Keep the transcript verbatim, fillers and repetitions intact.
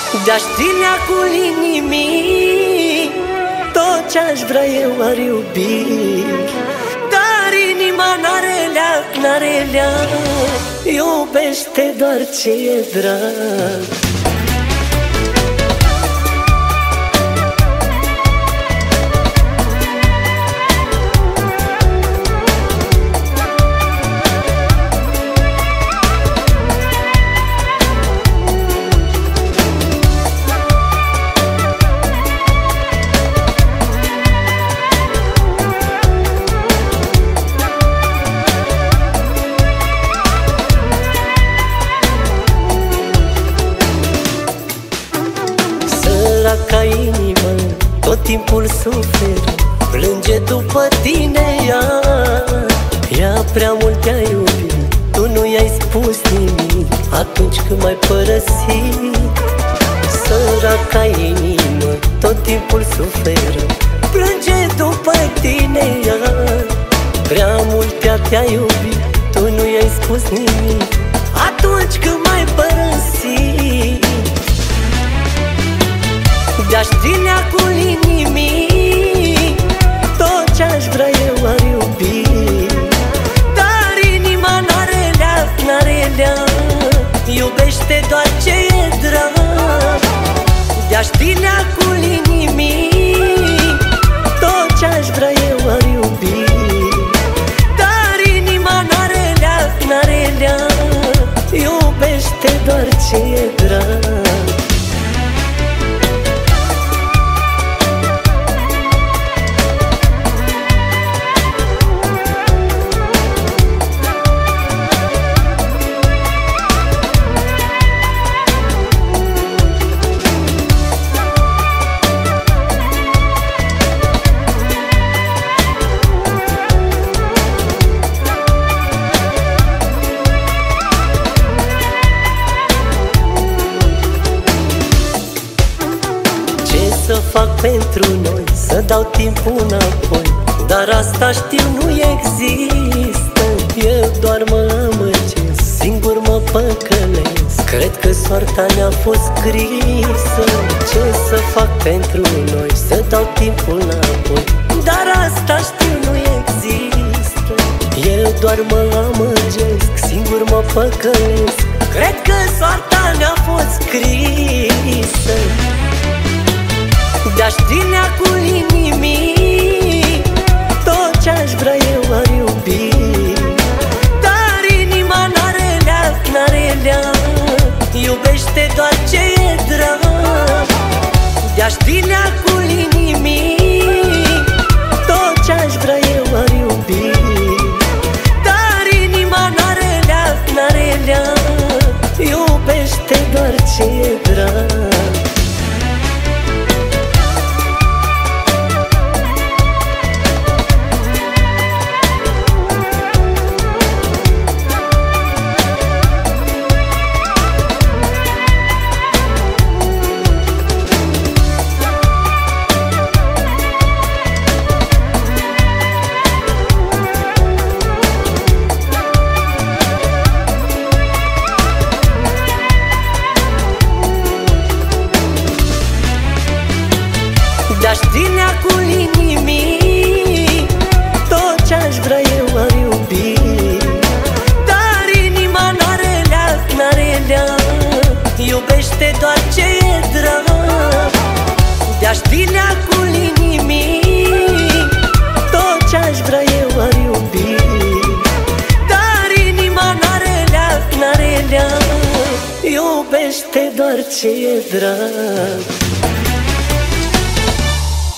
De-aș ști leacul inimii, tot ce-aș vrea eu ar iubi. Dar inima n-are leac, n-are leac, iubește doar ce e drag. Ca inimă, tot timpul suferă, plânge după tine ea. Ea prea mult te-a iubit, tu nu i-ai spus nimic atunci când m-ai părăsit. Săraca inimă, tot timpul suferă, plânge după tine ea. Prea mult te-a iubit, tu nu i-ai spus nimic atunci când m-ai părăsit. De-aș ști leacul inimii, tot ce-aș vrea eu ar iubi. Dar inima n-are leac, n-are leac, iubește doar ce e drag. De-aș ști leacul inimii, tot ce-aș vrea eu ar iubi. Dar inima n-are leac, n-are leac, iubește doar ce e drag. Să fac pentru noi, să dau timpul înapoi, dar asta știu nu există. Eu doar mă amăgesc, singur mă păcălesc, cred că soarta ne-a fost scrisă. Ce să fac pentru noi, să dau timpul înapoi, dar asta știu nu există. Eu doar mă amăgesc, singur mă păcălesc, cred că soarta ne-a fost scrisă. De-aș ști leacul inimii, tot ce-aș vrea eu ar iubi. Dar inima n-are leac, n-are leac, iubește doar ce e drag. De-aș ști leacul inimii, tot ce-aș vrea eu ar iubi. Dar inima n-are leac, n-are leac, iubește doar ce e drag. De-aș ști leacul inimii, tot ce-aș vrea eu ar iubi. Dar inima n-are leac, n-are leac, iubește doar ce e drag. De-aș ști leacul inimii, tot ce-aș vrea eu ar iubi. Dar inima n-are leac, n-are leac, iubește doar ce e drag.